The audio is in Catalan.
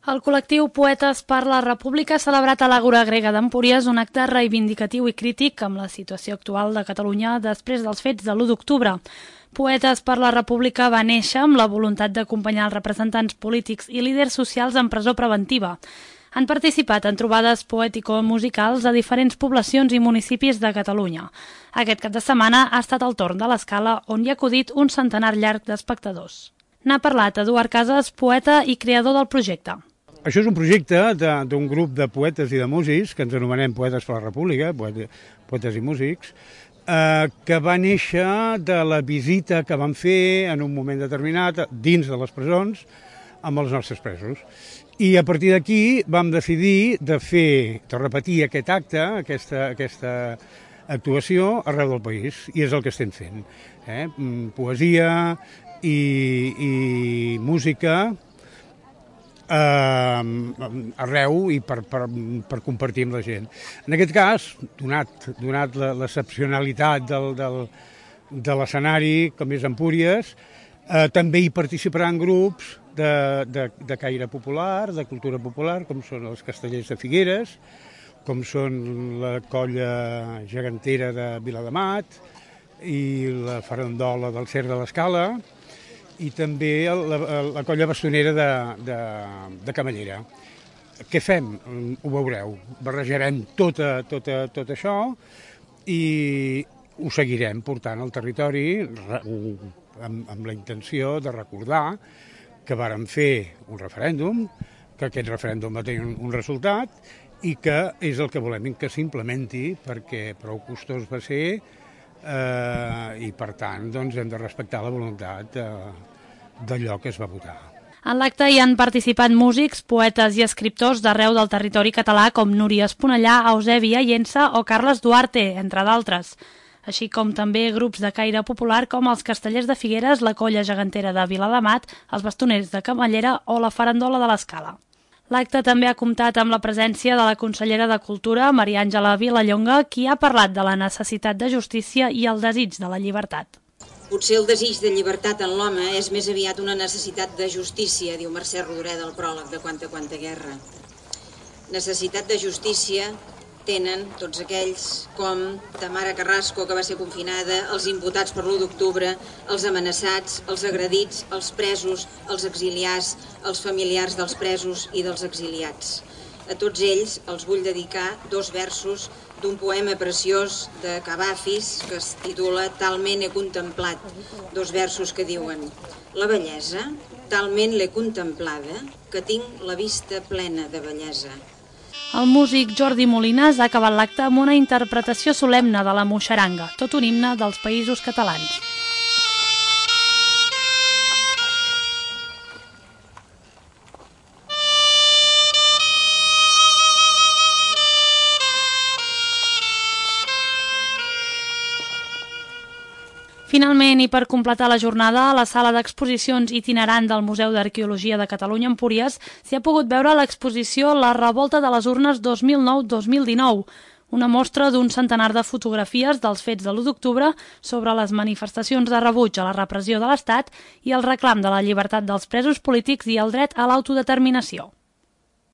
El col·lectiu Poetes per la República ha celebrat a l'Àgora Grega d'Empúries un acte reivindicatiu i crític amb la situació actual de Catalunya després dels fets de l'1 d'octubre. Poetes per la República va néixer amb la voluntat d'acompanyar els representants polítics i líders socials en presó preventiva. Han participat en trobades poètico-musicals a diferents poblacions i municipis de Catalunya. Aquest cap de setmana ha estat el torn de l'Escala, on hi ha acudit un centenar llarg d'espectadors. N'ha parlat Eduard Casas, poeta i creador del projecte. Això és un projecte d'un grup de poetes i de músics, que ens anomenem Poetes per la República, poetes i músics, que va néixer de la visita que vam fer en un moment determinat dins de les presons amb els nostres presos. I a partir d'aquí vam decidir de repetir aquest acte, aquesta actuació arreu del país, i és el que estem fent. Poesia i música arreu i per compartir amb la gent. En aquest cas, donat l'excepcionalitat de l'escenari, com és Empúries, també hi participaran grups de caire popular, de cultura popular, com són els Castellers de Figueres, com són la colla gegantera de Viladamat i la farandola del Cer de l'Escala, i també la colla bastonera de Camallera. Què fem? Ho veureu. Barrejarem tot això i ho seguirem portant al territori amb la intenció de recordar que vàrem fer un referèndum, que aquest referèndum va tenir un resultat i que és el que volem que s'implementi perquè prou costós va ser i per tant hem de respectar la voluntat d'allò que es va votar. En l'acte hi han participat músics, poetes i escriptors d'arreu del territori català com Núria Esponellà, Eusèbia Llença o Carles Duarte, entre d'altres, així com també grups de caire popular com els Castellers de Figueres, la colla gegantera de Viladamat, els bastoners de Camallera o la farandola de l'Escala. L'acte també ha comptat amb la presència de la consellera de Cultura, Maria Àngela Vilallonga, qui ha parlat de la necessitat de justícia i el desig de la llibertat. Potser el desig de llibertat en l'home és més aviat una necessitat de justícia, diu Mercè Rodoreda al pròleg de Quanta guerra. Necessitat de justícia tenen tots aquells com Tamara Carrasco, que va ser confinada, els imputats per l'1 d'octubre, els amenaçats, els agredits, els presos, els exiliats, els familiars dels presos i dels exiliats. A tots ells els vull dedicar 2 versos d'un poema preciós de Cavafis que es titula Talment he contemplat, 2 versos que diuen: la bellesa, talment l'he contemplada, que tinc la vista plena de bellesa. El músic Jordi Molinas ha acabat l'acte amb una interpretació solemne de la moixaranga, tot un himne dels Països Catalans. Finalment, i per completar la jornada, a la sala d'exposicions itinerant del Museu d'Arqueologia de Catalunya Empúries s'hi ha pogut veure l'exposició La revolta de les urnes 2009-2019, una mostra d'un centenar de fotografies dels fets de l'1 d'octubre sobre les manifestacions de rebuig a la repressió de l'Estat i el reclam de la llibertat dels presos polítics i el dret a l'autodeterminació.